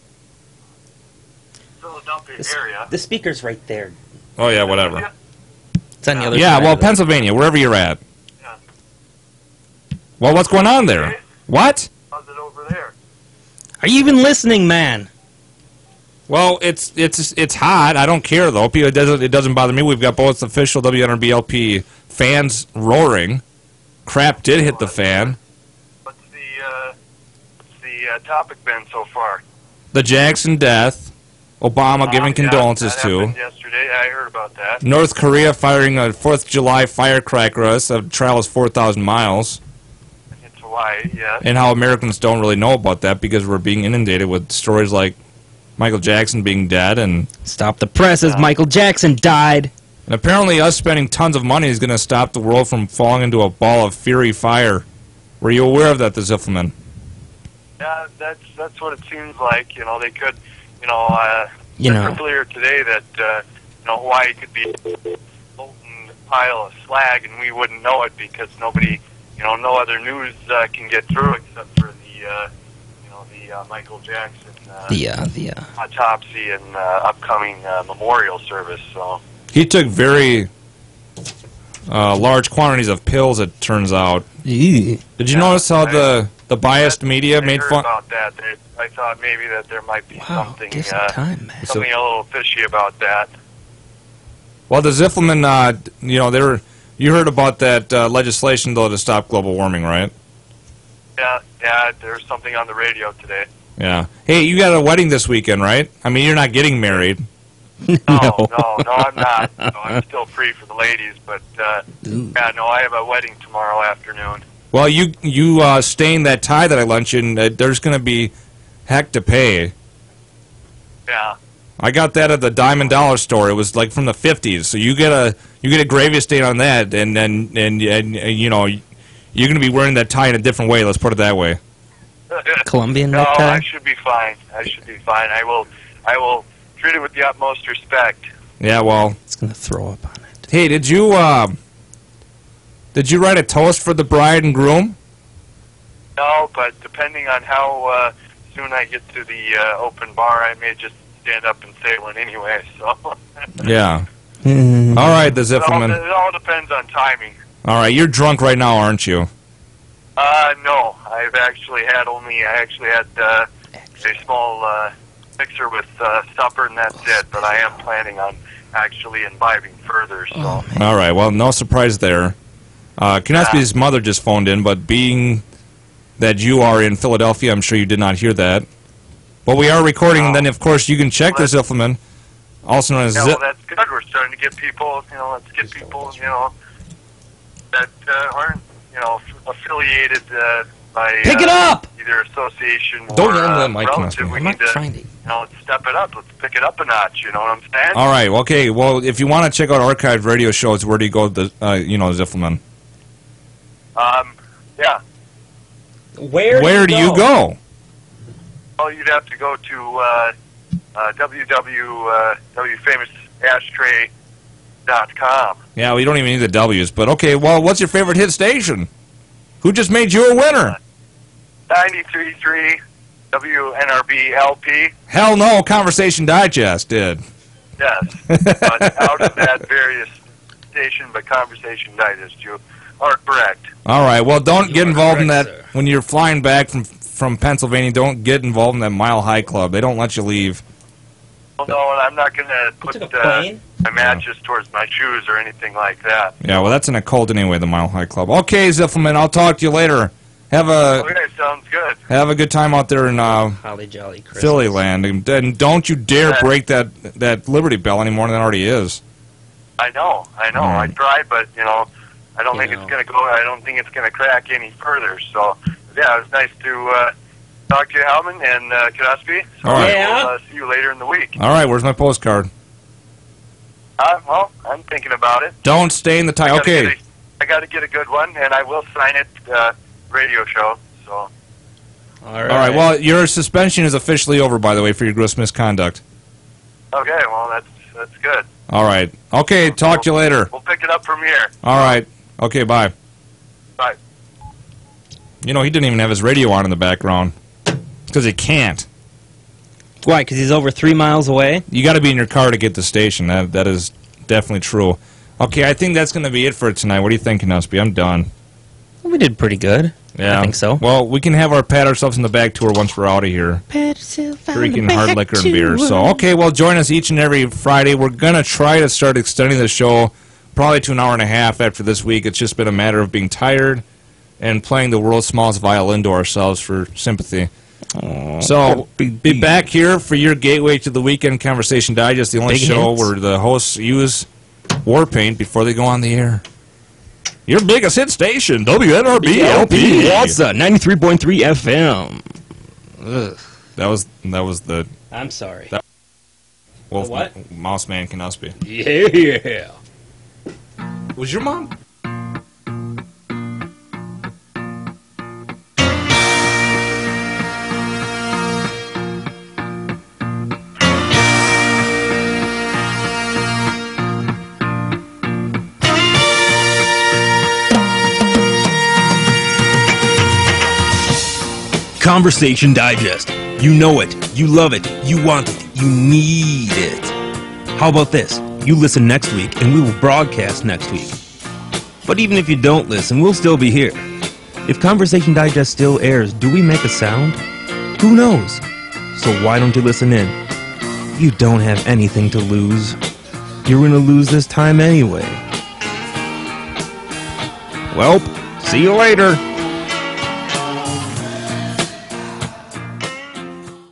Philadelphia area. The speaker's right there. Oh, yeah, whatever. It's on the other side. Yeah, well, of it. Pennsylvania, wherever you're at. Yeah. Well, what's going on there? What? How's it over there? Are you even listening, man? Well, it's hot. I don't care, though. It doesn't bother me. We've got both official WNRB LP fans roaring. Crap did hit the fan. What's the topic been so far? The Jackson death. Obama giving condolences that to. happened yesterday. I heard about that. North Korea firing a 4th of July firecracker at us. That travels 4,000 miles. It's Hawaii, yeah. And how Americans don't really know about that because we're being inundated with stories like Michael Jackson being dead. And Stop the presses. Michael Jackson died. And apparently us spending tons of money is going to stop the world from falling into a ball of fury fire. Were you aware of that, the Ziffelman? Yeah, that's what it seems like. You know, they could, earlier today that, Hawaii could be molten pile of slag, and we wouldn't know it because nobody, no other news can get through except for the Michael Jackson The autopsy and upcoming memorial service. So He took very large quantities of pills, it turns out. Did you notice how the biased media made heard fun? about that. I thought maybe that there might be something, give some time, man. something a little fishy about that. Well, the Ziffelman, you heard about that legislation, though, to stop global warming, right? Yeah, there's something on the radio today. Yeah. Hey, you got a wedding this weekend, right? I mean, you're not getting married. No, I'm not. No, I'm still free for the ladies, but I have a wedding tomorrow afternoon. Well, you stain that tie that I lent you, and there's going to be heck to pay. Yeah. I got that at the Diamond Dollar store. It was like from the 50s. So you get a gravy stain on that, and you're going to be wearing that tie in a different way. Let's put it that way. Colombian No, necktie? I should be fine. I will treat it with the utmost respect. Yeah, well. It's going to throw up on it. Hey, did you write a toast for the bride and groom? No, but depending on how soon I get to the open bar, I may just stand up and say one anyway. So. Yeah. All right, the Ziffelman. It all depends on timing. All right, you're drunk right now, aren't you? No, I actually had a small mixer with supper, and that's it. But I am planning on actually imbibing further. So. All right, well, no surprise there. Knospe's mother just phoned in, but being that you are in Philadelphia, I'm sure you did not hear that. But we are recording, and then, of course, you can check the Ziffelman, also known as Yeah, well, that's good. We're starting to get people, let's get people, that aren't, affiliated by Pick it up! either association or Don't yell into the mic, relative. Knospe. We I'm need not trying to. let's step it up. Let's pick it up a notch. You know what I'm saying? All right, okay. Well, if you want to check out archived radio shows, where do you go, Ziffelman? Yeah. Where do you go? Well, you'd have to go to www.famousashtray.com. Yeah, we don't even need the W's, but okay, well, what's your favorite hit station? Who just made you a winner? 93.3 WNRB LP. Hell no, Conversation Digest did. Yes. But out of that various station, but Conversation Digest, you are correct. All right, well, don't get involved in that. correct, sir. When you're flying back from Pennsylvania, don't get involved in that Mile High Club. They don't let you leave. Well, no, and I'm not going to put took a plane? my matches towards my shoes or anything like that. Yeah, well, that's in a cult anyway, the Mile High Club. Okay, Ziffelman, I'll talk to you later. Have Okay, sounds good. a good time out there in Holly Jolly Christmas. Philly land, and don't you dare Yeah. break that Liberty Bell any more than it already is. I know. I tried, but, I don't think it's going to go, I don't think it's going to crack any further. So, yeah, it was nice to talk to you, Hellman and Knospe. So All right. Yeah. We'll see you later in the week. All right, where's my postcard? Well, I'm thinking about it. Don't stain the tie. Okay. I got to get a good one, and I will sign it radio show. So, All All right, well, your suspension is officially over, by the way, for your gross misconduct. okay, well, that's good. All right. Okay, talk to you later. We'll pick it up from here. All right. Okay, bye. Bye. He didn't even have his radio on in the background. Because he can't. Why? Because he's over 3 miles away? You got to be in your car to get the station. That is definitely true. Okay, I think that's going to be it for tonight. What do you think, Knospe? I'm done. We did pretty good. Yeah. I think so. Well, we can have our pat ourselves in the back tour once we're out of here. Drinking hard liquor and beer. So, okay, well, join us each and every Friday. We're going to try to start extending the show probably to an hour and a half after this week. It's just been a matter of being tired and playing the world's smallest violin to ourselves for sympathy. So, be back here for your gateway to the Weekend Conversation Digest, the only Big show hits. where the hosts use war paint before they go on the air. Your biggest hit station, WNRB LP. What's that? 93.3 FM. That was the I'm sorry. Wolf The what? Mouse Man Knospe. Yeah. Was your mom? Conversation Digest. You know it, you love it, you want it, you need it. How about this? You listen next week and we will broadcast next week. But even if you don't listen, we'll still be here. If Conversation Digest still airs, do we make a sound? Who knows? So why don't you listen in? You don't have anything to lose. You're gonna lose this time anyway. Well, see you later.